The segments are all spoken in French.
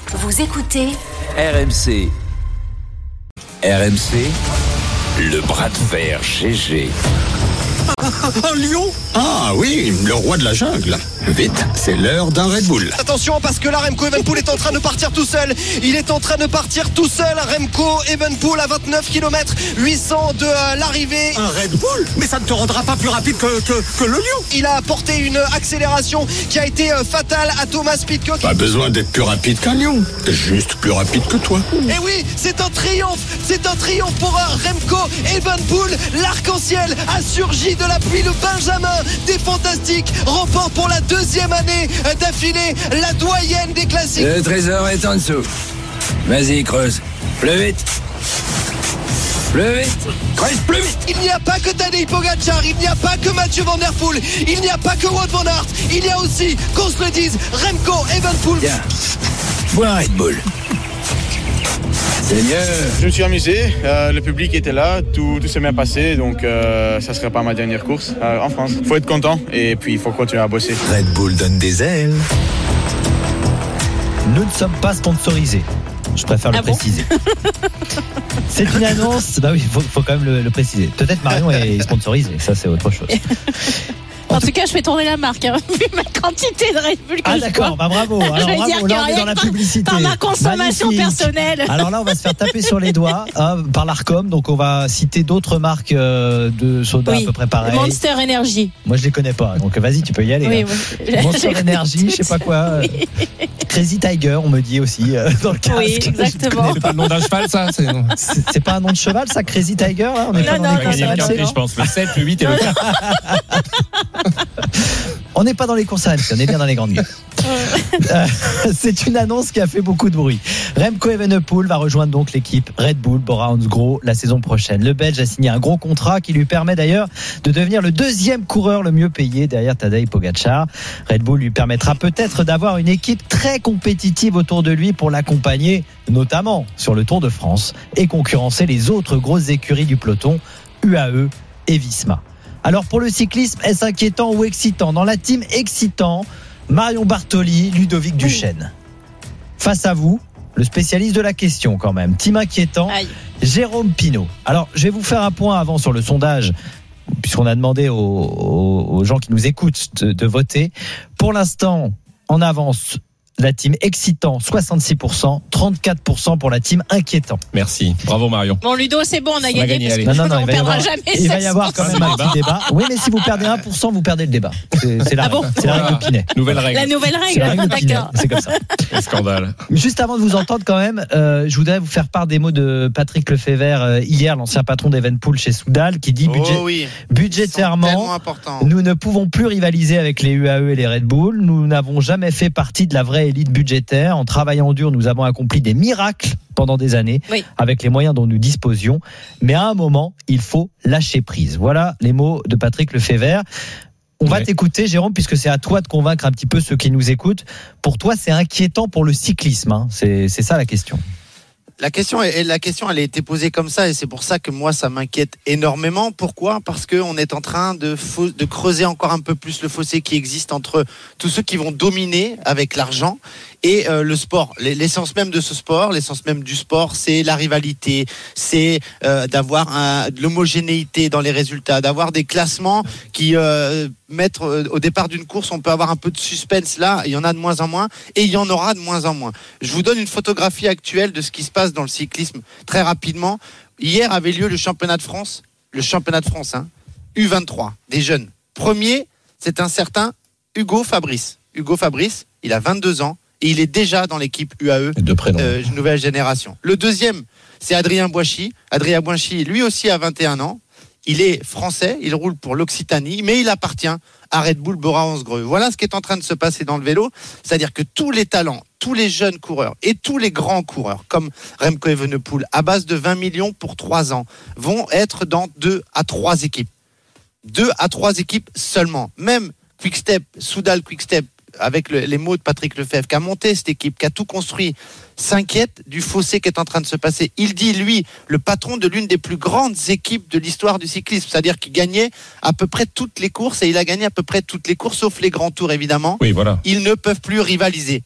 Vous écoutez RMC. RMC, le bras de fer GG. Un lion ? Ah oui, le roi de la jungle. Vite, c'est l'heure d'un Red Bull. Attention parce que là Remco Evenepoel est en train de partir tout seul. Il est en train de partir tout seul. Remco Evenepoel à 29 km 800 de l'arrivée. Un Red Bull ? Mais ça ne te rendra pas plus rapide que le lion. Il a apporté une accélération qui a été fatale à Thomas Pidcock. Pas besoin d'être plus rapide qu'un lion. Juste plus rapide que toi. Et oui, c'est un triomphe. C'est un triomphe pour Remco Evenepoel. L'arc-en-ciel a surgi de la pluie. Le Benjamin des Fantastiques remporte pour la deuxième année d'affilée la doyenne des classiques. Le trésor est en dessous. Vas-y, creuse. Plus vite. Plus vite. Creuse plus vite. Il n'y a pas que Tadej Pogacar, il n'y a pas que Mathieu Van Der Poel, il n'y a pas que Wout van Aert, il y a aussi, qu'on se le dise, Remco Evenepoel. Tiens, bois un Red Bull. C'est mieux. Je me suis amusé, le public était là, tout s'est bien passé, donc ça serait pas ma dernière course en France. Il faut être content et puis il faut continuer à bosser. Red Bull donne des ailes. Nous ne sommes pas sponsorisés. Je préfère le préciser. C'est une annonce. Bah oui, faut quand même le préciser. Peut-être Marion est sponsorisée, ça c'est autre chose. En tout cas, je fais tourner la marque, vu ma quantité de Red Bull que Ah je d'accord, bois. bravo. Alors Je veux bravo, dire là on que est dans la publicité. par ma consommation Magnifique. personnelle. Alors là on va se faire taper sur les doigts par l'Arcom, donc on va citer d'autres marques de soda à peu près pareilles. Monster Energy. Moi je les connais pas, donc vas-y tu peux y aller. Oui, hein. Monster Energy, je sais pas quoi. Crazy Tiger, on me dit aussi dans le casque. Oui, exactement. C'est pas le nom d'un cheval, ça C'est pas un nom de cheval, ça, Crazy Tiger là. On est pas dans les courses à RMC, je pense. Le 7, le 8 et le 4. On n'est pas dans les courses à RMC, on est bien dans les grandes gueules. C'est une annonce qui a fait beaucoup de bruit. Remco Evenepoel va rejoindre donc l'équipe Red Bull Bora-Hansgrohe la saison prochaine. Le Belge a signé un gros contrat qui lui permet d'ailleurs de devenir le deuxième coureur le mieux payé derrière Tadej Pogacar. Red Bull lui permettra peut-être d'avoir une équipe très compétitive autour de lui pour l'accompagner, notamment sur le Tour de France, et concurrencer les autres grosses écuries du peloton, UAE et Visma. Alors pour le cyclisme, est-ce inquiétant ou excitant ? Dans la team excitant, Marion Bartoli, Ludovic Duchesne. Face à vous, le spécialiste de la question quand même. Team inquiétant, Jérôme Pinault. Alors je vais vous faire un point avant sur le sondage, puisqu'on a demandé aux gens qui nous écoutent de voter. Pour l'instant, en avance, la team excitant 66%, 34% pour la team inquiétant. Merci, bravo Marion. Bon Ludo, c'est bon, on a gagné. gagné, Parce allez. que Non, on perdra jamais. il va y avoir quand même un petit débat. Oui, mais si vous perdez 1%, vous perdez le débat. C'est la, c'est la règle de Pinet. Nouvelle règle. La nouvelle C'est la règle, règle de Pinet. d'accord. C'est comme ça. Scandale. Juste avant de vous entendre quand même, je voudrais vous faire part des mots de Patrick Lefebvre hier, l'ancien patron d'Evenepoel chez Soudal, qui dit budgétairement, nous ne pouvons plus rivaliser avec les UAE et les Red Bull. Nous n'avons jamais fait partie de la vraie élite budgétaire. En travaillant dur, nous avons accompli des miracles pendant des années avec les moyens dont nous disposions. Mais à un moment, il faut lâcher prise. Voilà les mots de Patrick Lefebvre. On va t'écouter, Jérôme, puisque c'est à toi de convaincre un petit peu ceux qui nous écoutent. Pour toi, c'est inquiétant pour le cyclisme, hein. C'est ça la question. La question, elle a été posée comme ça, et c'est pour ça que moi, ça m'inquiète énormément. Pourquoi ? Parce qu'on est en train de creuser encore un peu plus le fossé qui existe entre tous ceux qui vont dominer avec l'argent et le sport. L'essence même de ce sport, l'essence même du sport, c'est la rivalité, c'est d'avoir de l'homogénéité dans les résultats, d'avoir des classements qui mettent au départ d'une course, on peut avoir un peu de suspense là, il y en a de moins en moins, et il y en aura de moins en moins. Je vous donne une photographie actuelle de ce qui se passe dans le cyclisme très rapidement. Hier avait lieu le championnat de France, U23, des jeunes. Premier, c'est un certain Hugo Fabrice. Hugo Fabrice, il a 22 ans et il est déjà dans l'équipe UAE, nouvelle génération. Le deuxième, c'est Adrien Bouachy. Adrien Bouachy, lui aussi a 21 ans. Il est français, il roule pour l'Occitanie, mais il appartient à Red Bull Bora-Hansgrohe. Voilà ce qui est en train de se passer dans le vélo, c'est-à-dire que tous les talents, tous les jeunes coureurs et tous les grands coureurs, comme Remco Evenepoel, à base de 20 millions pour 3 ans, vont être dans 2 à 3 équipes. 2 à 3 équipes seulement. Même Quick-Step, Soudal Quick-Step, avec les mots de Patrick Lefebvre, qui a monté cette équipe, qui a tout construit, s'inquiète du fossé qui est en train de se passer. Il dit, lui, le patron de l'une des plus grandes équipes de l'histoire du cyclisme, c'est-à-dire qu'il gagnait à peu près toutes les courses, et il a gagné à peu près toutes les courses, sauf les grands tours, évidemment. Oui, voilà. Ils ne peuvent plus rivaliser.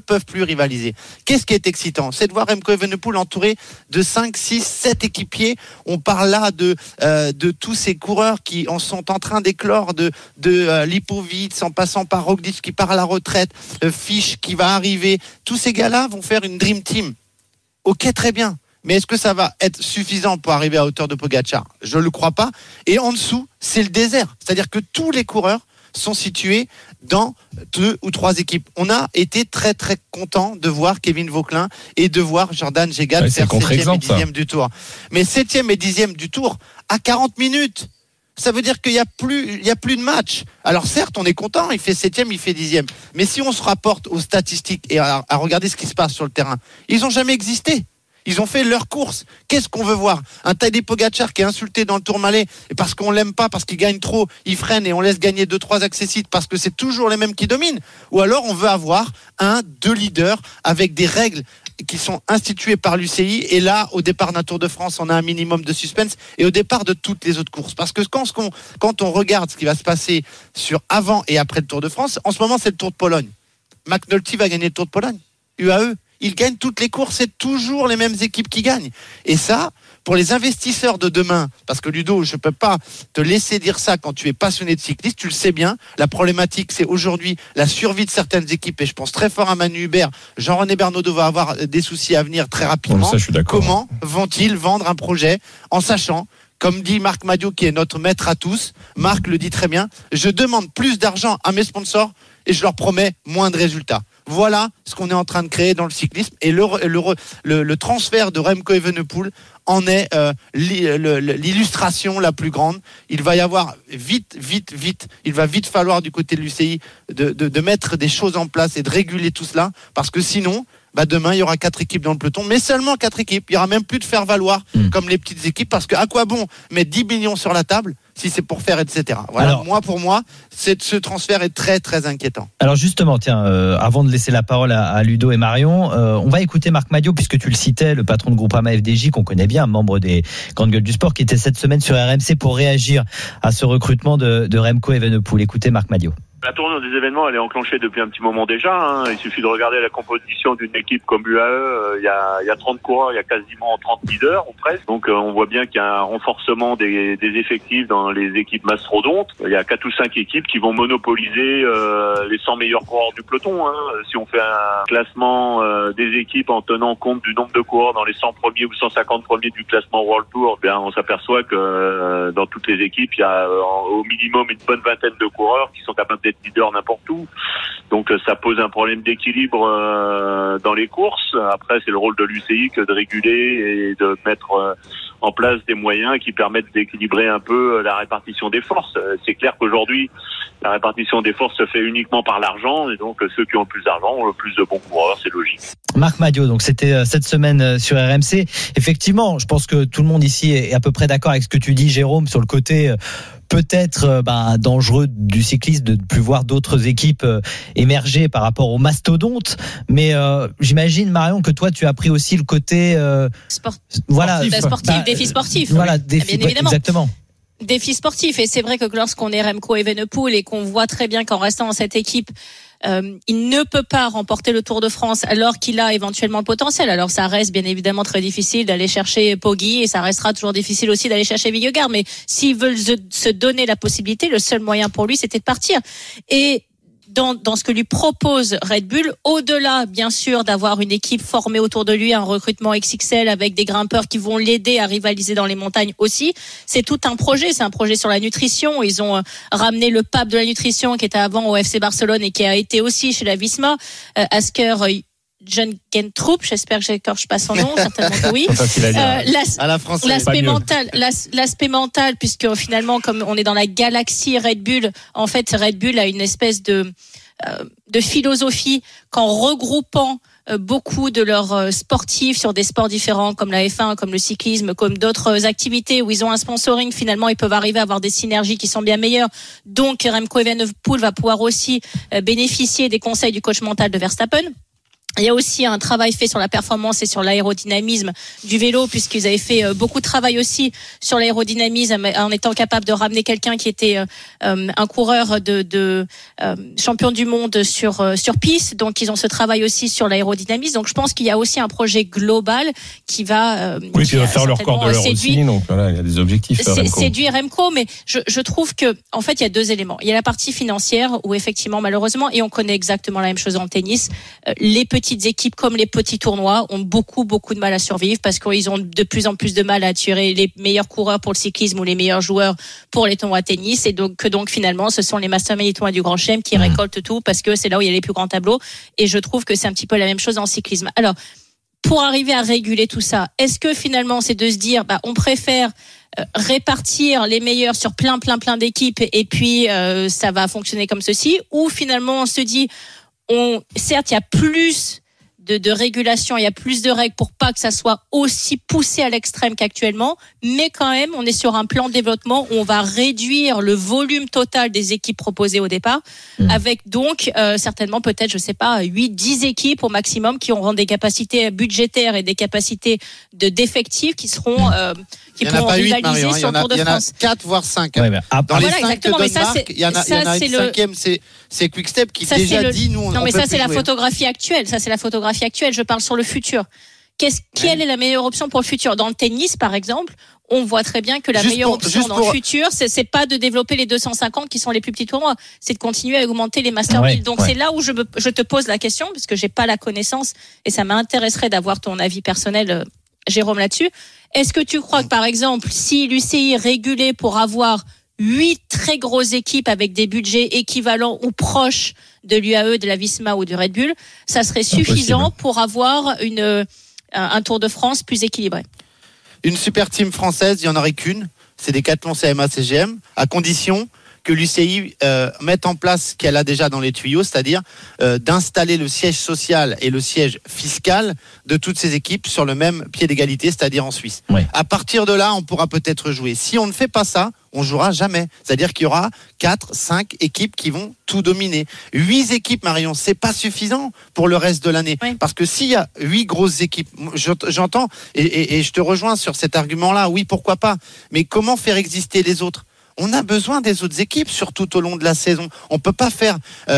Qu'est-ce qui est excitant? C'est de voir Remco Evenepoel entouré de 5, 6, 7 équipiers. On parle là de tous ces coureurs qui en sont en train d'éclore, de Lipovic, en passant par Roglic qui part à la retraite, Fisch qui va arriver. Tous ces gars-là vont faire une Dream Team. Ok, très bien. Mais est-ce que ça va être suffisant pour arriver à hauteur de Pogacar? Je ne le crois pas. Et en dessous, c'est le désert. C'est-à-dire que tous les coureurs sont situés dans 2 ou 3 équipes. On a été très très content de voir Kevin Vauquelin et de voir Jordan Gégat faire 7e et 10e du Tour. Mais 7e et 10e du Tour à 40 minutes. Ça veut dire qu'il n'y a plus de match. Alors certes, on est content, il fait 7e, il fait 10e. Mais si on se rapporte aux statistiques et à regarder ce qui se passe sur le terrain, ils n'ont jamais existé. Ils ont fait leur course. Qu'est-ce qu'on veut voir? Un Tadej Pogacar qui est insulté dans le Tourmalet et parce qu'on l'aime pas, parce qu'il gagne trop, il freine et on laisse gagner 2-3 accessites parce que c'est toujours les mêmes qui dominent. Ou alors on veut avoir 2 leaders avec des règles qui sont instituées par l'UCI, et là au départ d'un Tour de France on a un minimum de suspense, et au départ de toutes les autres courses, parce que quand on regarde ce qui va se passer sur avant et après le Tour de France, en ce moment c'est le Tour de Pologne. McNulty va gagner le Tour de Pologne, UAE, il gagne toutes les courses, c'est toujours les mêmes équipes qui gagnent, et ça pour les investisseurs de demain, parce que Ludo, je ne peux pas te laisser dire ça quand tu es passionné de cyclisme, tu le sais bien, la problématique c'est aujourd'hui la survie de certaines équipes, et je pense très fort à Manu Hubert. Jean-René Bernaudot va avoir des soucis à venir très rapidement. Ça, je suis d'accord. Comment vont-ils vendre un projet en sachant, comme dit Marc Madiot qui est notre maître à tous, Marc le dit très bien, je demande plus d'argent à mes sponsors et je leur promets moins de résultats. Voilà ce qu'on est en train de créer dans le cyclisme, et le transfert de Remco Evenepoel en est l'illustration la plus grande. Il va y avoir il va vite falloir du côté de l'UCI de mettre des choses en place et de réguler tout cela, parce que sinon demain il y aura 4 équipes dans le peloton, mais seulement 4 équipes. Il n'y aura même plus de faire valoir comme les petites équipes, parce que à quoi bon mettre 10 millions sur la table si c'est pour faire, etc. Voilà. Alors, pour moi, ce transfert est très très inquiétant. Alors justement, tiens, avant de laisser la parole à Ludo et Marion, on va écouter Marc Madiot, puisque tu le citais, le patron de Groupama FDJ, qu'on connaît bien, membre des Grandes Gueules du Sport, qui était cette semaine sur RMC pour réagir à ce recrutement de Remco Evenepoel. Écoutez Marc Madiot. La tournure des événements, elle est enclenchée depuis un petit moment déjà. Il suffit de regarder la composition d'une équipe comme UAE. Il y a 30 coureurs, il y a quasiment 30 leaders ou presque. Donc on voit bien qu'il y a un renforcement des effectifs dans les équipes mastodontes. Il y a 4 ou 5 équipes qui vont monopoliser les 100 meilleurs coureurs du peloton. Si on fait un classement des équipes en tenant compte du nombre de coureurs dans les 100 premiers ou 150 premiers du classement World Tour, on s'aperçoit que dans toutes les équipes, il y a au minimum une bonne vingtaine de coureurs qui sont capables d'être leader n'importe où. Donc ça pose un problème d'équilibre dans les courses. Après, c'est le rôle de l'UCI que de réguler et de mettre en place des moyens qui permettent d'équilibrer un peu la répartition des forces. C'est clair qu'aujourd'hui, la répartition des forces se fait uniquement par l'argent, et donc ceux qui ont le plus d'argent ont le plus de bons coureurs, c'est logique. Marc Madiot, donc c'était cette semaine sur RMC. Effectivement, je pense que tout le monde ici est à peu près d'accord avec ce que tu dis, Jérôme, sur le côté peut-être dangereux du cyclisme de ne plus voir d'autres équipes émerger par rapport aux mastodontes. Mais j'imagine, Marion, que toi, tu as pris aussi le côté défi sportif. Voilà, bien évidemment. Exactement. Défi sportif. Et c'est vrai que lorsqu'on est Remco Evenepoel et qu'on voit très bien qu'en restant dans cette équipe, il ne peut pas remporter le Tour de France alors qu'il a éventuellement le potentiel. Alors ça reste bien évidemment très difficile d'aller chercher Poggi, et ça restera toujours difficile aussi d'aller chercher Vingegaard. Mais s'ils veulent se donner la possibilité, le seul moyen pour lui, c'était de partir. Et dans ce que lui propose Red Bull, au-delà bien sûr d'avoir une équipe formée autour de lui, un recrutement XXL avec des grimpeurs qui vont l'aider à rivaliser dans les montagnes aussi, c'est tout un projet. C'est un projet sur la nutrition. Ils ont ramené le pape de la nutrition qui était avant au FC Barcelone et qui a été aussi chez la Visma, Asker John Gentrup, j'espère que j'écorche pas son nom, certainement que oui. L'aspect mental, puisque finalement, comme on est dans la galaxie Red Bull, en fait, Red Bull a une espèce de philosophie qu'en regroupant beaucoup de leurs sportifs sur des sports différents comme la F1, comme le cyclisme, comme d'autres activités où ils ont un sponsoring, finalement ils peuvent arriver à avoir des synergies qui sont bien meilleures. Donc Remco Evenepoel va pouvoir aussi bénéficier des conseils du coach mental de Verstappen. Il y a aussi un travail fait sur la performance et sur l'aérodynamisme du vélo, puisqu'ils avaient fait beaucoup de travail aussi sur l'aérodynamisme en étant capable de ramener quelqu'un qui était un coureur de champion du monde sur piste. Donc ils ont ce travail aussi sur l'aérodynamisme. Donc je pense qu'il y a aussi un projet global qui va oui, puis ils vont faire leur corps de l'heure aussi. Donc voilà, il y a des objectifs. Séduire Remco, mais je trouve que en fait il y a deux éléments. Il y a la partie financière où effectivement malheureusement, et on connaît exactement la même chose en tennis, les petites équipes comme les petits tournois ont beaucoup de mal à survivre parce qu'ils ont de plus en plus de mal à attirer les meilleurs coureurs pour le cyclisme ou les meilleurs joueurs pour les tournois de tennis, et donc finalement ce sont les masterminds et tournois du Grand Chelem qui récoltent tout parce que c'est là où il y a les plus grands tableaux, et je trouve que c'est un petit peu la même chose en cyclisme. Alors pour arriver à réguler tout ça, est-ce que finalement c'est de se dire on préfère répartir les meilleurs sur plein d'équipes et puis ça va fonctionner comme ceci, ou finalement on se dit certes, il y a plus de régulation, il y a plus de règles pour pas que ça soit aussi poussé à l'extrême qu'actuellement, mais quand même, on est sur un plan de développement où on va réduire le volume total des équipes proposées au départ, avec donc certainement peut-être, je sais pas, 8-10 équipes au maximum qui auront des capacités budgétaires et des capacités d'effectifs qui seront qui pourront rivaliser sur le Tour de France. Il y en a 4 voire 5. Ouais, dans les 5 de Danemark, il y en a une cinquième, c'est Quick-Step qui déjà dit nous on non mais ça c'est la jouer. Photographie actuelle, ça c'est la photographie actuelle, je parle sur le futur. Quelle est la meilleure option pour le futur? Dans le tennis par exemple, on voit très bien que la meilleure option dans le futur, c'est pas de développer les 250 qui sont les plus petits tournois, c'est de continuer à augmenter les Master 1000. Donc c'est là où je te pose la question, parce que j'ai pas la connaissance et ça m'intéresserait d'avoir ton avis personnel, Jérôme, là-dessus. Est-ce que tu crois que par exemple, si l'UCI régulait pour avoir 8 très grosses équipes avec des budgets équivalents ou proches de l'UAE, de la Visma ou du Red Bull, ça serait suffisant pour avoir un Tour de France plus équilibré? Une super team française, il n'y en aurait qu'une, c'est Decathlon CMA CGM, à condition que l'UCI mette en place ce qu'elle a déjà dans les tuyaux, c'est-à-dire d'installer le siège social et le siège fiscal de toutes ces équipes sur le même pied d'égalité, c'est-à-dire en Suisse. Ouais. À partir de là, on pourra peut-être jouer. Si on ne fait pas ça, on jouera jamais. C'est-à-dire qu'il y aura 4-5 équipes qui vont tout dominer. 8 équipes, Marion, c'est pas suffisant pour le reste de l'année. Oui. Parce que s'il y a 8 grosses équipes, j'entends et je te rejoins sur cet argument-là, oui, pourquoi pas. Mais comment faire exister les autres ? On a besoin des autres équipes, surtout tout au long de la saison. On peut pas faire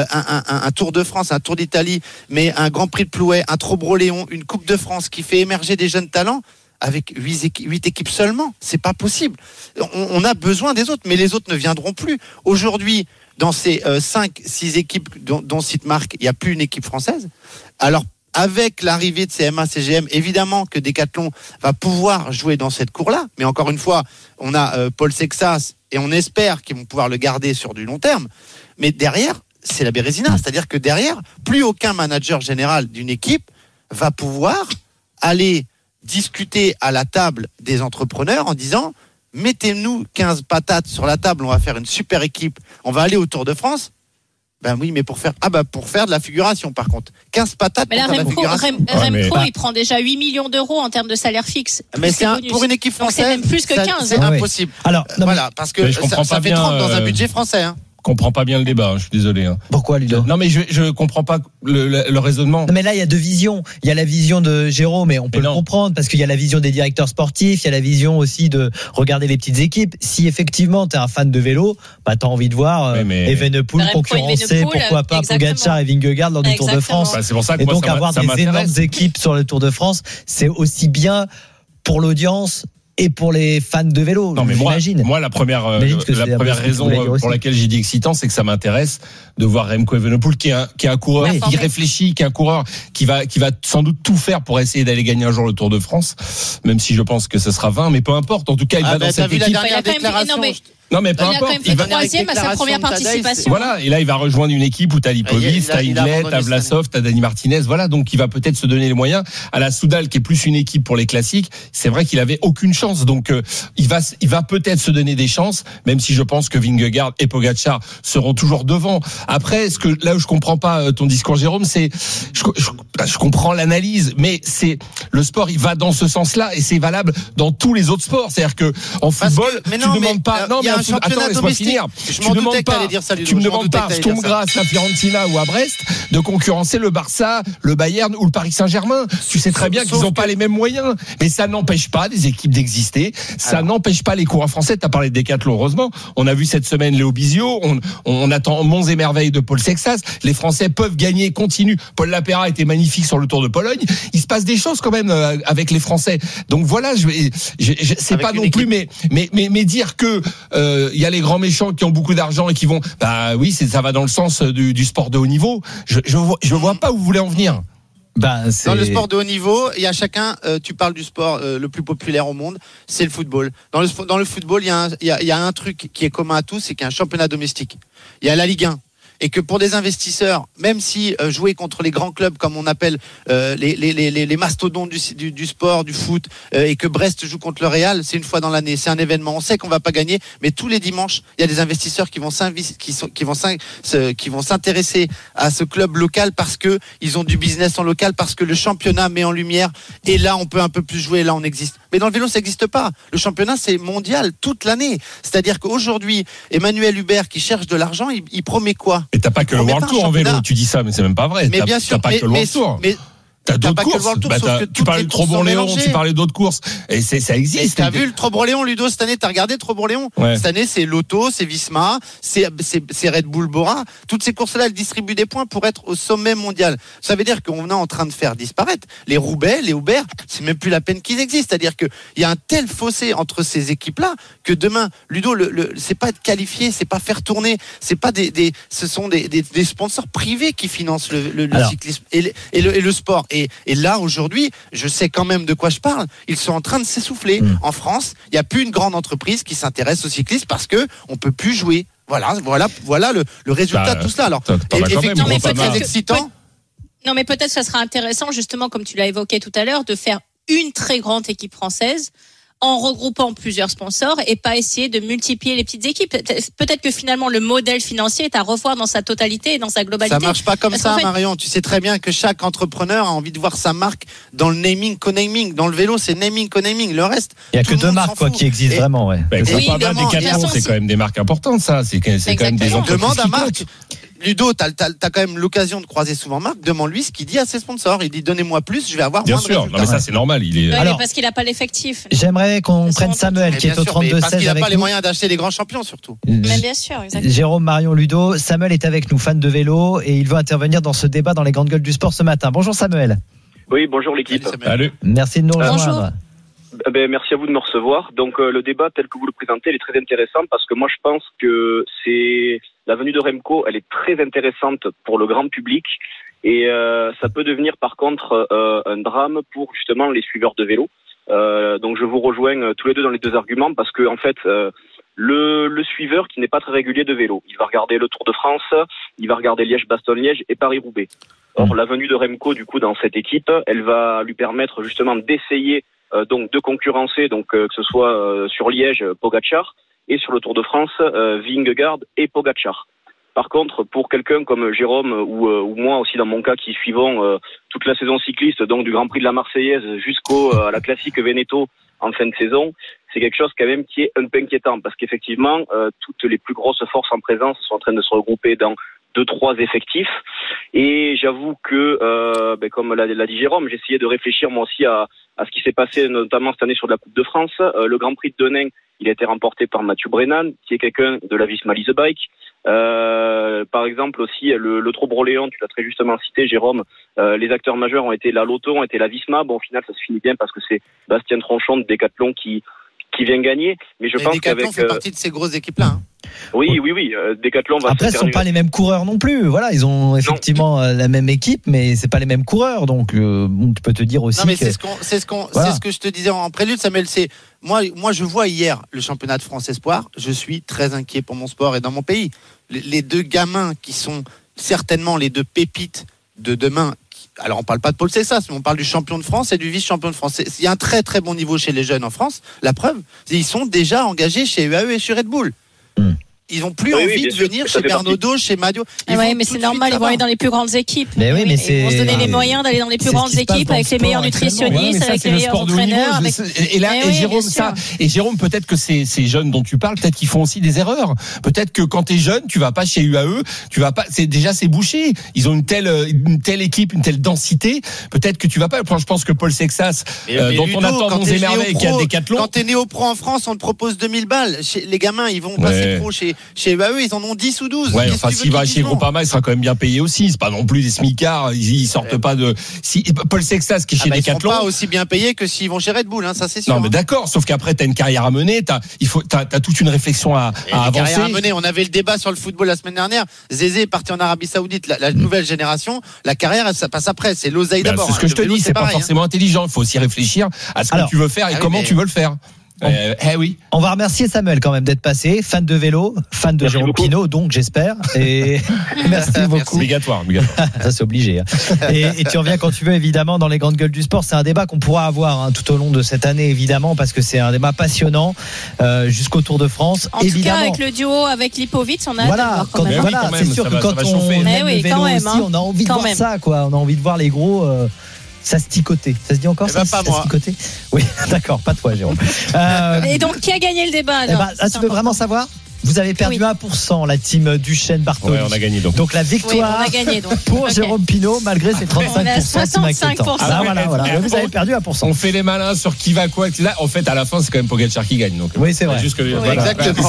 un Tour de France, un Tour d'Italie, mais un Grand Prix de Plouay, un Trobreau-Léon, une Coupe de France qui fait émerger des jeunes talents avec 8 équipes seulement. C'est pas possible. On a besoin des autres, mais les autres ne viendront plus. Aujourd'hui, dans ces 5-6 équipes dont cite Marc, il n'y a plus une équipe française. Alors, avec l'arrivée de CMA, CGM, évidemment que Decathlon va pouvoir jouer dans cette cour-là. Mais encore une fois, on a Paul Sexas et on espère qu'ils vont pouvoir le garder sur du long terme. Mais derrière, c'est la Bérésina. C'est-à-dire que derrière, plus aucun manager général d'une équipe va pouvoir aller discuter à la table des entrepreneurs en disant « Mettez-nous 15 patates sur la table, on va faire une super équipe, on va aller au Tour de France ». Ben oui, mais pour faire de la figuration, par contre. 15 patates mais là, pour faire de la figuration. Remco, il prend déjà 8 millions d'euros en termes de salaire fixe. Mais pour une équipe française, donc c'est même plus que 15. C'est impossible. Alors, voilà, parce que ça fait 30 dans un budget français. Hein. Je comprends pas bien le débat, je suis désolé. Pourquoi, Ludo ? Non, mais je comprends pas le raisonnement. Non, mais là, il y a deux visions. Il y a la vision de Jérôme, et on peut le comprendre, parce qu'il y a la vision des directeurs sportifs, il y a la vision aussi de regarder les petites équipes. Si effectivement, t'es un fan de vélo, t'as envie de voir Evenepoel concurrencer, pourquoi pas Pogacar et Vingegaard lors du Tour de France. C'est pour ça que et donc, avoir des énormes équipes sur le Tour de France, c'est aussi bien pour l'audience et pour les fans de vélo. Non, mais moi, la première raison pour laquelle j'ai dit excitant, c'est que ça m'intéresse de voir Remco Evenepoel, qui est un coureur qui réfléchit, qui est un coureur qui va sans doute tout faire pour essayer d'aller gagner un jour le Tour de France, même si je pense que ce sera 20, mais peu importe. En tout cas, il va dans cette équipe. Non, mais peu importe. Il a quand même fait troisième à sa première participation. Voilà, et là, il va rejoindre une équipe où t'as Lipovic, t'as Inlet, t'as Vlasov, t'as Dani Martinez. Voilà, donc il va peut-être se donner les moyens. À la Soudal, qui est plus une équipe pour les classiques, c'est vrai qu'il avait aucune chance. Donc, il va peut-être se donner des chances, même si je pense que Vingegaard et Pogačar seront toujours devant. Après, là où je comprends pas ton discours, Jérôme, c'est, je comprends l'analyse, mais c'est, le sport, il va dans ce sens-là, et c'est valable dans tous les autres sports. C'est-à-dire que, en football, tu demandes pas, non, mais attends, laisse-moi finir. Tu me demandes pas, Sturm Graz à Fiorentina ou à Brest, de concurrencer le Barça, le Bayern ou le Paris Saint-Germain. Tu sais très bien qu'ils n'ont pas les mêmes moyens, mais ça n'empêche pas des équipes d'exister. Ça n'empêche pas les coureurs français. T'as parlé de Decathlon, heureusement. On a vu cette semaine Léo Bizio. On attend monts et merveilles de Paul Sexas. Les Français peuvent gagner, continuent. Paul Lapéra était magnifique sur le Tour de Pologne. Il se passe des choses quand même avec les Français. Donc voilà, c'est pas non plus, mais dire que il y a les grands méchants qui ont beaucoup d'argent et qui vont, bah oui, ça va dans le sens du sport de haut niveau. Je vois pas où vous voulez en venir. Dans le sport de haut niveau, il y a chacun. Tu parles du sport le plus populaire au monde, c'est le football. Dans le football, il y a un truc qui est commun à tous, c'est qu'il y a un championnat domestique. Il y a la Ligue 1. Et que pour des investisseurs, même si jouer contre les grands clubs comme on appelle les mastodontes du sport, du foot, et que Brest joue contre le Real, c'est une fois dans l'année, c'est un événement. On sait qu'on va pas gagner, mais tous les dimanches, il y a des investisseurs qui vont s'intéresser à ce club local parce que ils ont du business en local, parce que le championnat met en lumière. Et là, on peut un peu plus jouer. Là, on existe. Mais dans le vélo, ça n'existe pas. Le championnat, c'est mondial toute l'année. C'est-à-dire qu'aujourd'hui, Emmanuel Hubert qui cherche de l'argent, il promet quoi? Et t'as pas que le World Tour en vélo, tu dis ça, mais c'est même pas vrai. Mais bien sûr, t'as pas que le World Tour. T'as d'autres courses. Tu parlais de Trobourléon, tu parlais d'autres courses. Et ça existe. Et t'as vu le Trobourléon, Ludo, cette année? T'as regardé Trobourléon? Cette année, c'est Lotto, c'est Visma, c'est Red Bull Bora. Toutes ces courses-là, elles distribuent des points pour être au sommet mondial. Ça veut dire qu'on est en train de faire disparaître les Roubaix, les Hubert. C'est même plus la peine qu'ils existent. C'est-à-dire qu'il y a un tel fossé entre ces équipes-là que demain, Ludo, c'est pas être qualifié, c'est pas faire tourner, c'est pas ce sont des sponsors privés qui financent le cyclisme et le sport. Et là, aujourd'hui, je sais quand même de quoi je parle. Ils sont en train de s'essouffler. En France, il n'y a plus une grande entreprise qui s'intéresse aux cyclistes parce que on peut plus jouer. Voilà le résultat de tout cela. Alors, effectivement, c'est très excitant. Non, mais peut-être que ça sera intéressant, justement, comme tu l'as évoqué tout à l'heure, de faire une très grande équipe française en regroupant plusieurs sponsors et pas essayer de multiplier les petites équipes. Peut-être que finalement le modèle financier est à revoir dans sa totalité et dans sa globalité. Ça marche pas comme ça, Marion. Tu sais très bien que chaque entrepreneur a envie de voir sa marque dans le naming co-naming. Dans le vélo, c'est naming co-naming. Le reste, il y a que deux marques qui existent vraiment. Ouais. Decathlon, c'est quand même des marques importantes, ça. C'est quand même des entreprises. Demande à Marc. Ludo, t'as quand même l'occasion de croiser souvent Marc. Demande-lui ce qu'il dit à ses sponsors. Il dit donnez-moi plus, je vais avoir moins de résultats. Bien sûr, mais ça c'est normal. Alors, parce qu'il n'a pas l'effectif. J'aimerais qu'on prenne Samuel qui est au 32-16 parce qu'il n'a pas les nous. moyens d'acheter les grands champions surtout. Mais bien sûr, exactement. Jérôme, Marion, Ludo, Samuel est avec nous, fan de vélo, et il veut intervenir dans ce débat dans les grandes gueules du sport ce matin. Bonjour Samuel. Oui, bonjour l'équipe. Salut. Merci de nous rejoindre. Merci à vous de me recevoir. Donc le débat tel que vous le présentez, il est très intéressant parce que moi je pense que la venue de Remco, elle est très intéressante pour le grand public et ça peut devenir par contre un drame pour justement les suiveurs de vélo. Donc je vous rejoins tous les deux dans les deux arguments parce que en fait le suiveur qui n'est pas très régulier de vélo, il va regarder le Tour de France, il va regarder Liège-Bastogne-Liège et Paris-Roubaix. Or la venue de Remco du coup dans cette équipe, elle va lui permettre justement d'essayer donc de concurrencer que ce soit sur Liège Pogačar et sur le Tour de France Vingegaard et Pogačar. Par contre, pour quelqu'un comme Jérôme ou moi aussi dans mon cas qui suivons toute la saison cycliste, donc du Grand Prix de la Marseillaise à la classique Veneto en fin de saison, c'est quelque chose quand même qui est un peu inquiétant parce qu'effectivement toutes les plus grosses forces en présence sont en train de se regrouper dans 2-3 effectifs et j'avoue que comme l'a dit Jérôme, j'ai essayé de réfléchir moi aussi à ce qui s'est passé notamment cette année sur la Coupe de France. Le Grand Prix de Denain, il a été remporté par Mathieu Brennan qui est quelqu'un de la Visma Lease Bike. Par exemple aussi le Trobourléon, tu l'as très justement cité Jérôme, les acteurs majeurs ont été la Lotto, ont été la Visma. Bon au final ça se finit bien parce que c'est Bastien Tronchon de Decathlon qui qui vient gagner. Mais je pense Decathlon qu'avec fait partie de ces grosses équipes-là. Hein. Oui. Decathlon va. Après, ce sont pas les mêmes coureurs non plus. Voilà, ils ont effectivement la même équipe, mais c'est pas les mêmes coureurs. Donc, tu peux te dire aussi. Non, mais c'est ce que je te disais en prélude, Samuel. C'est moi, je vois hier le championnat de France Espoir. Je suis très inquiet pour mon sport et dans mon pays. Les deux gamins qui sont certainement les deux pépites de demain. Alors, on parle pas de Paul Cessas, mais on parle du champion de France et du vice-champion de France. Il y a un très très bon niveau chez les jeunes en France. La preuve, ils sont déjà engagés chez UAE et chez Red Bull. Ils n'ont plus envie de venir chez Bernardo, chez Madio. Oui, mais c'est normal, ils vont aller dans les plus grandes équipes. Mais oui, mais ils vont se donner les moyens d'aller dans les plus grandes équipes avec les meilleurs nutritionnistes, avec les meilleurs entraîneurs. Et Jérôme, peut-être que ces jeunes dont tu parles, peut-être qu'ils font aussi des erreurs. Peut-être que quand t'es jeune, tu vas pas chez UAE, c'est bouché. Ils ont une telle équipe, une telle densité. Peut-être que tu vas pas. Je pense que Paul Sexas, dont on attend nos émerveilles, qui a Decathlon. Quand t'es néo-pro en France, on te propose 2000 balles. Les gamins, ils vont passer pro chez UAE, ils en ont 10 ou 12. Ouais, enfin, s'il va chez Groupama, il sera quand même bien payé aussi. C'est pas non plus des smicards. Ils sortent pas de. Paul Sexas qui est chez Decathlon. Ils sont pas aussi bien payés que s'ils vont chez Red Bull, hein, ça c'est sûr. Non, mais d'accord. Sauf qu'après, t'as une carrière à mener. T'as toute une réflexion à avancer. Carrière à mener. On avait le débat sur le football la semaine dernière. Zézé est parti en Arabie Saoudite. La nouvelle génération, la carrière, ça passe après. C'est l'oseille d'abord. C'est ce que je te dis. C'est pas forcément intelligent. Il faut aussi réfléchir à ce que tu veux faire et comment tu veux le faire. Oui. On va remercier Samuel quand même d'être passé, fan de vélo, fan de Jérôme Pinault, donc j'espère. Et merci beaucoup. Obligatoire. Ça c'est obligé. Et tu reviens quand tu veux, évidemment, dans les grandes gueules du sport. C'est un débat qu'on pourra avoir tout au long de cette année, évidemment, parce que c'est un débat passionnant jusqu'au Tour de France. En tout cas, avec le duo avec Lipovic, on a voilà, c'est sûr que quand on aime le vélo aussi, on a envie de voir ça, quoi. On a envie de voir les gros. S'asticoter. Ça se dit encore ça? Pas moi. Oui, d'accord, pas toi, Jérôme. Et donc, qui a gagné le débat alors tu veux vraiment savoir? Vous avez perdu 1%, la team Duchesne-Bartoli. Ouais, on a gagné donc. Donc la victoire pour Jérôme Pinault, malgré ses 35%. On a 65%. Voilà. Vous avez perdu 1%. On fait les malins sur qui va quoi. Là, en fait, à la fin, c'est quand même Pogacar qui gagne. Donc, oui, c'est vrai. Juste que, exactement.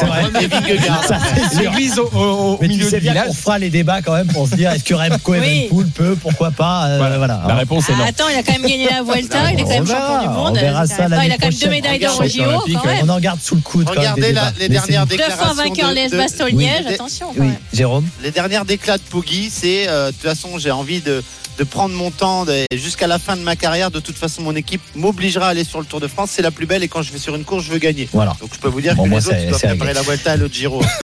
L'église au milieu du village. On fera les débats quand même pour se dire est-ce que Remco Evenepoel peut, pourquoi pas. Voilà. La réponse est non. Attends, il a quand même gagné la Vuelta, il est quand même champion du monde. On verra ça. Il a quand même 2 médailles d'or au JO. On en garde sous le coude. Regardez les dernières déclarations. Vainqueur Liège-Bastogne-Liège, attention. Oui, Jérôme. Les dernières déclats de Poggi, c'est de toute façon, j'ai envie de prendre mon temps jusqu'à la fin de ma carrière. De toute façon, mon équipe m'obligera à aller sur le Tour de France. C'est la plus belle et quand je vais sur une course, je veux gagner. Voilà. Donc je peux vous dire que les autres doivent préparer la Vuelta et le Giro.